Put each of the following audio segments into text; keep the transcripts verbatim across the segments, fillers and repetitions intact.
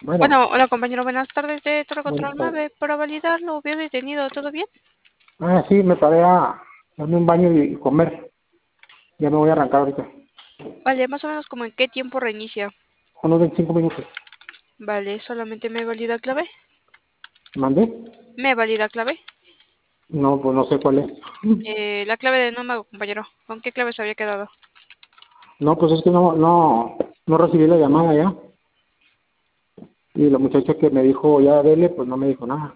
Bueno, Bueno, hola compañero, buenas tardes de Torre buenas Control tardes. nueve. Para validar lo veo detenido, ¿todo bien? Ah, sí, me paré a darme un baño y comer. Ya me voy a arrancar ahorita. Vale, más o menos como en qué tiempo reinicia. Unos veinticinco minutos. Vale, solamente me valida clave. ¿Mandé? Me valida clave. No, pues no sé cuál es. Eh, la clave de número, compañero. ¿Con qué clave se había quedado? No, pues es que no, no, no recibí la llamada ya. Y la muchacha que me dijo ya dele, pues no me dijo nada.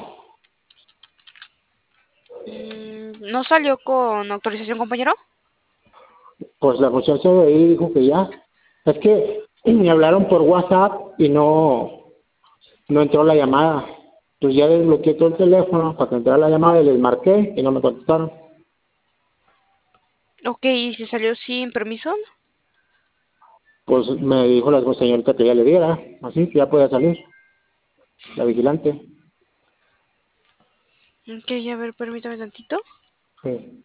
Mm, ¿no salió con autorización, compañero? Pues la muchacha de ahí dijo que ya. Es que me hablaron por WhatsApp y no, no entró la llamada. Pues ya desbloqueé todo el teléfono para que entrara la llamada y les marqué y no me contestaron. Ok, ¿y si salió sin permiso? Pues me dijo la señorita que ya le diera, así que ya podía salir, la vigilante. Ok, a ver, permítame tantito. Sí.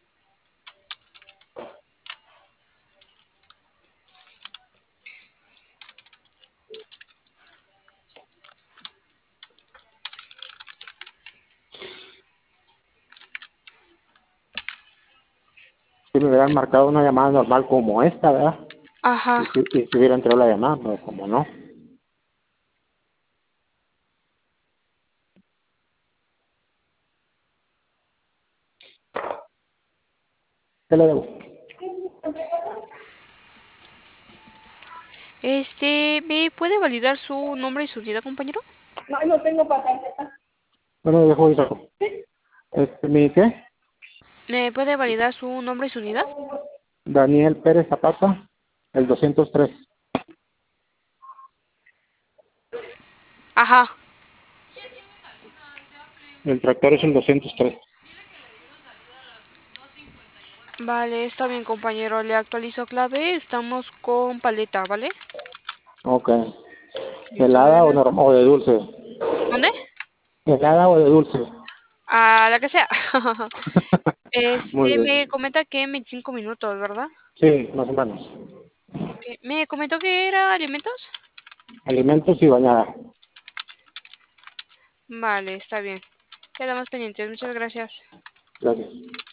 Si me hubieran marcado una llamada normal como esta, ¿verdad? Ajá. Y si, y si hubiera entrado la llamada, pero como no. ¿Qué le debo? Este, ¿me puede validar su nombre y su unidad, compañero? No, no tengo para tarjeta. Bueno, dejo y saco. Este, ¿mi qué? ¿Me puede validar su nombre y su unidad? Daniel Pérez Zapata, el doscientos tres. Ajá. El tractor es el doscientos tres. Vale, está bien, compañero. Le actualizo clave. Estamos con paleta, ¿vale? Ok. Listo, a ¿Helada o, ver. norm- o de dulce? ¿Dónde? ¿Helada o de dulce? A la que sea. Muy Este, me bien. comenta que en veinticinco minutos, ¿verdad? Sí, más o menos. Ok. Me comentó que era alimentos. Alimentos y bañada. Vale, está bien. Quedamos pendientes. Muchas gracias. Gracias.